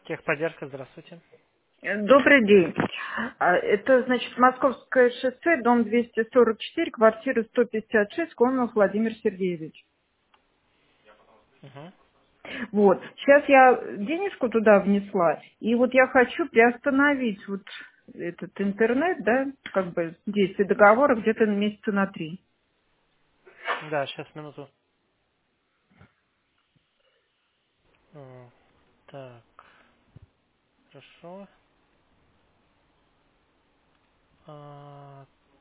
Техподдержка, здравствуйте. Добрый день. Это, значит, Московское шоссе, дом 244, квартира 156, Кононов Владимир Сергеевич. Мгм. Вот. Сейчас я денежку туда внесла, и вот я хочу приостановить вот этот интернет, да, как бы действие договора где-то на месяца на 3. Да, сейчас, минуту. Так, хорошо. А,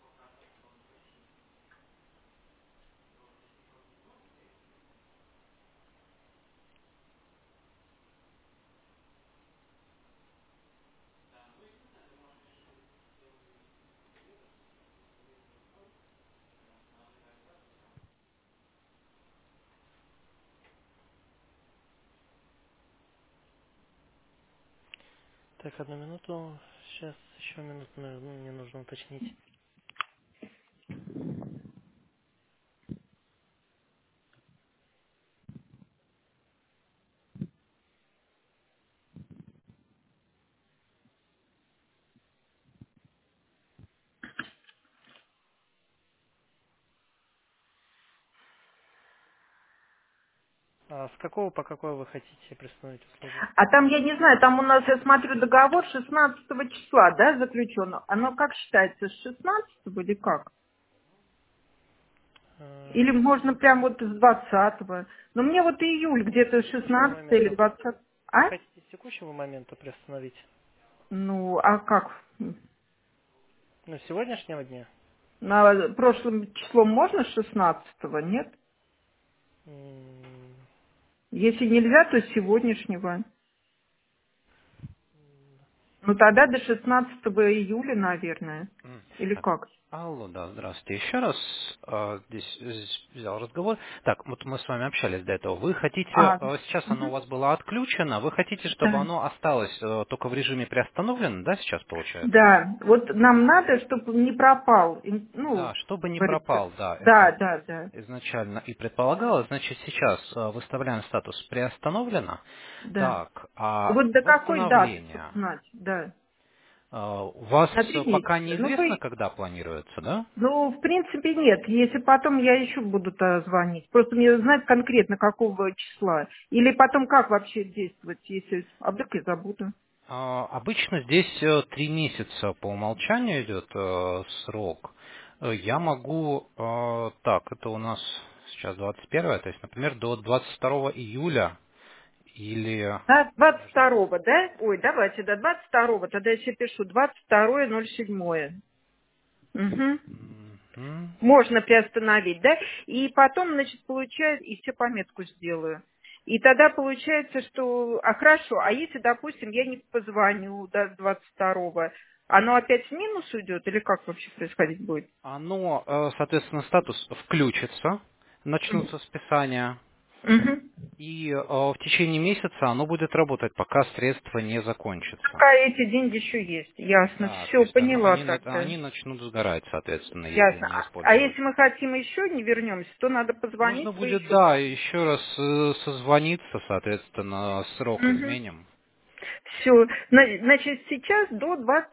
так, одну минуту. Сейчас еще минуту мне нужно уточнить. С какого по какой вы хотите приостановить услугу? А там, я не знаю, там у нас, я смотрю, договор 16 числа, да, заключен. Оно как считается, с 16 или как? Или можно прям вот с 20-го. Но мне вот июль где-то С текущего 16 или момента. 20. Вы А? хотите с текущего момента приостановить? Ну, а как? Ну, с сегодняшнего дня? На прошлым числом можно с 16-го, нет? М, Если нельзя, то с сегодняшнего. Ну, тогда до 16 июля, наверное. Или Так, как? алло, да, здравствуйте. Еще раз здесь взял разговор. Так, вот мы с вами общались до этого. Вы хотите, А, сейчас оно у мгм. вас было отключено, вы хотите, чтобы Да. оно осталось только в режиме приостановлено, да, сейчас получается? Да, вот нам надо, чтобы не пропал. Ну, Да, чтобы не говорится. пропал, да, Да, это да, да, изначально и предполагалось. Значит, сейчас выставляем статус приостановлено. да. Так, а Вот до какой даты, чтобы восстановление. знать, да. У вас На 3 пока месяца. Ну, неизвестно, вы когда планируется, да? Ну, в принципе, нет. Если потом я еще буду-то звонить. Просто мне знать конкретно, какого числа. Или потом как вообще действовать, если... А вдруг я забуду? Обычно здесь 3 месяца по умолчанию идет срок. Я могу, так, это у нас сейчас 21, то есть, например, до 22 июля или Да, даже... 22-го, да? Ой, давайте до 22-го. Тогда я себе пишу 22.07. Угу. Мгм. Можно приостановить, да? И потом, значит, получается, и все пометку сделаю. И тогда получается, что, хорошо, а если, допустим, я не позвоню до 22-го, оно опять в минус уйдет или как вообще происходить будет? Оно, соответственно, статус включится, начнутся списания, Мгм. и в течение месяца оно будет работать, пока средства не закончатся. Пока эти деньги еще есть. Ясно. Да, то Все, есть поняла тогда. они начнут сгорать, соответственно, если Ясно. не А использовать. если мы хотим еще не вернемся, то надо позвонить, Нужно вы будет, еще. да, еще раз созвониться, соответственно, срок изменим. Все. Значит, сейчас до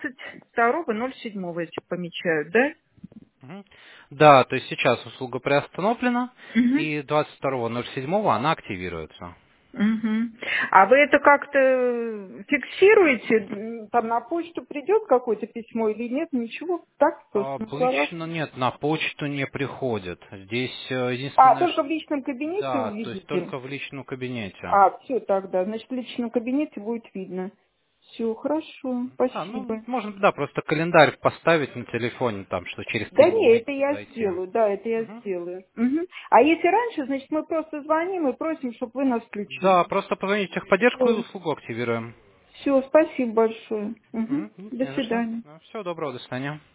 22.07 эти помечают, да? Мгм. Да, то есть сейчас услуга приостановлена, Мгм. и 22.07 она активируется. Мгм. А вы это как-то фиксируете? Там на почту придет какое-то письмо или нет? Ничего, так, просто на словах. Обычно нет, на почту не приходит. Здесь А, единственное, только в личном кабинете да, то есть увидите? только в личном кабинете. А, все тогда. Значит, в личном кабинете будет видно. Все, хорошо, Да, ну, спасибо. можно, да, просто календарь поставить на телефоне, там, что через Да 3 не, это месяца я зайти. сделаю, да, это я Мгм. сделаю. Мгм. А если раньше, значит, мы просто звоним и просим, чтобы вы нас включили. Да, просто позвоните в техподдержку и Все, услугу активируем. все, спасибо большое. Мгм. Мгм, До не за что. свидания. Всего доброго, до свидания.